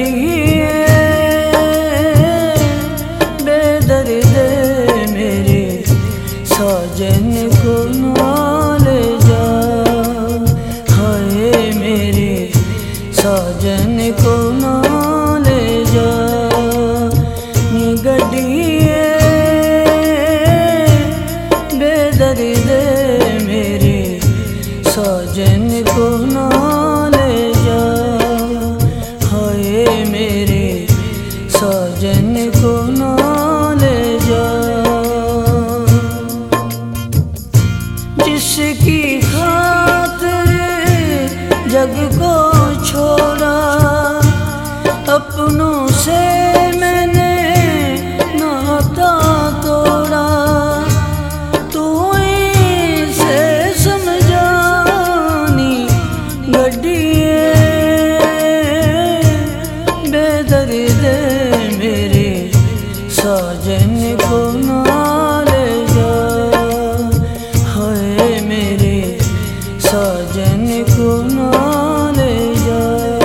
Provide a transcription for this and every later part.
गड्डिए बेदर्द मेरे साजन को नाल जा, हाय मेरे साजन को नाल जा। नी गड्डिए बेदर्द मेरे साजन को नाल जा, हाय मेरे साजन को नाल जा। जिसकी खातिर जग को छोड़ा, अपनों से मैंने नाता तोड़ा। तू इसे समझानी गड्डिए बेदर्द मेरे साजन को नाल जा, हाय मेरे साजन को नाल जा।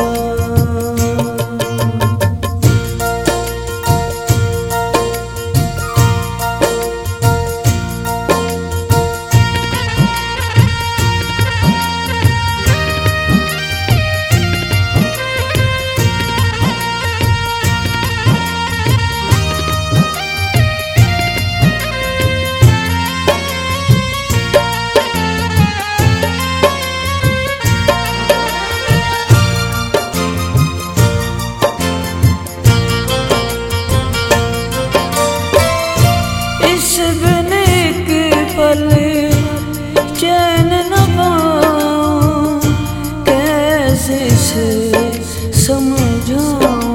चैन न पाऊं कैसे से समझाऊं।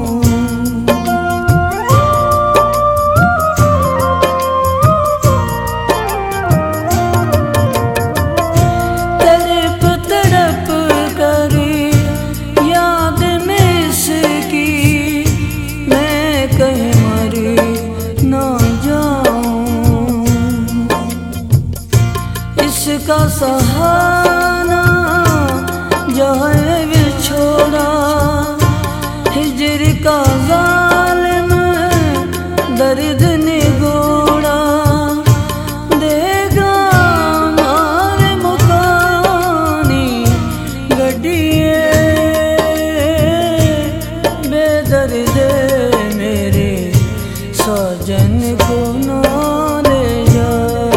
तड़प तड़प कर याद में इसकी मैं कहीं मर ना जाऊं। इसका सहारा जाए बिछोड़ा, हिजर का जालिम दर्द निगोड़ा। देगा मार मुकानी गड्डिए बेदर्द मेरे साजन को नाल जा,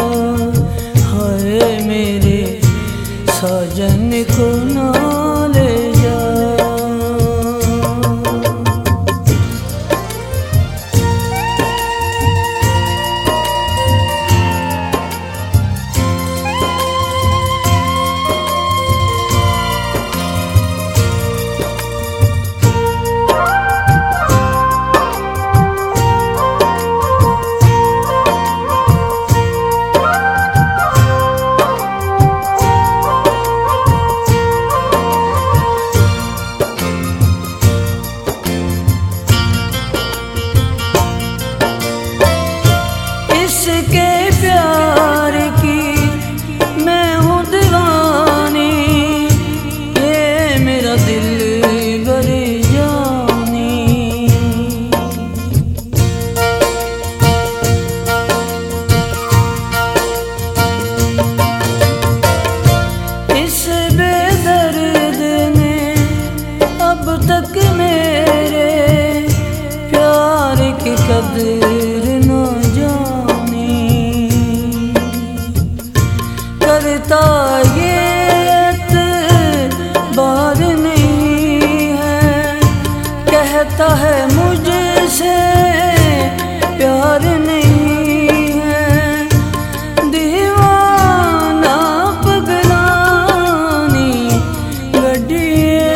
हाय मेरे साजन को नाल जा। इसके प्यार की मैं हूँ दीवानी, ये मेरा दिल बर जानी। इस बेदर्द ने अब तक मेरे प्यार की कदर न जानी। करता ये बार नहीं है, कहता है मुझसे प्यार नहीं है। दीवाना पगलानी गड्डिए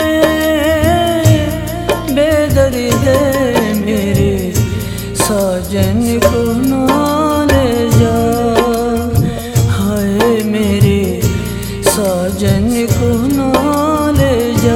बेदर्द मेरे साजन को नाल जा, हाय मेरे साजन को नाल जा।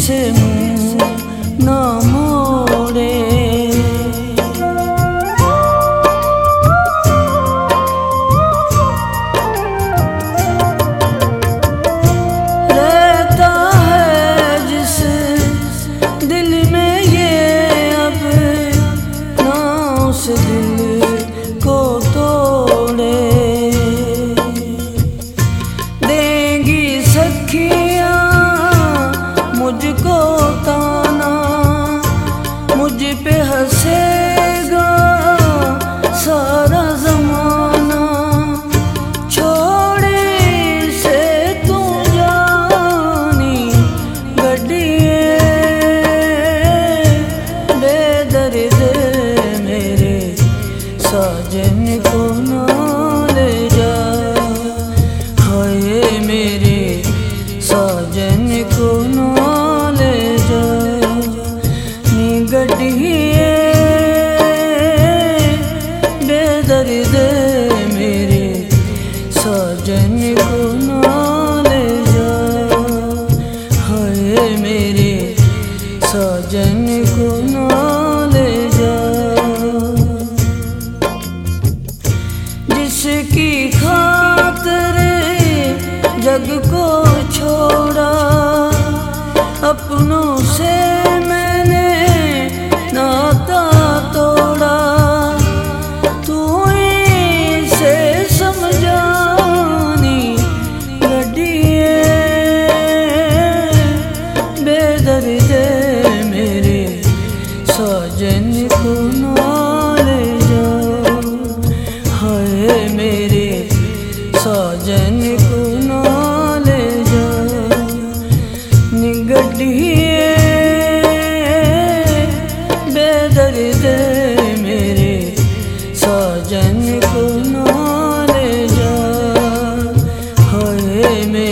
से मुँह ना मोड़े। रहता है जिस दिल में ये अब ना उस दिल को तोड़े। देंगी सखियाँ मुझको ताना, मुझ पे हंसेगा सारा जमाना। छोड़े से तू जानी गड्डिए, बेदर्द मेरे साजन को ना ले जा। हाय मेरे साजन को ना ले जा। नी गड्डिए बेदर्द मेरे साजन को ना ले जा। हाय मेरे साजन को ना ले जा। जिसकी खातिर जग को छोड़ा, अपनों से मैंने नाता तोड़ा। तू इसे समझानी गड्डिए, बेदर्द मेरे साजन को ना ले जा। हाय मेरे साजन को ना ले जा। नी गड्डिए बेदर्द मेरे साजन को ना ले जा। हाय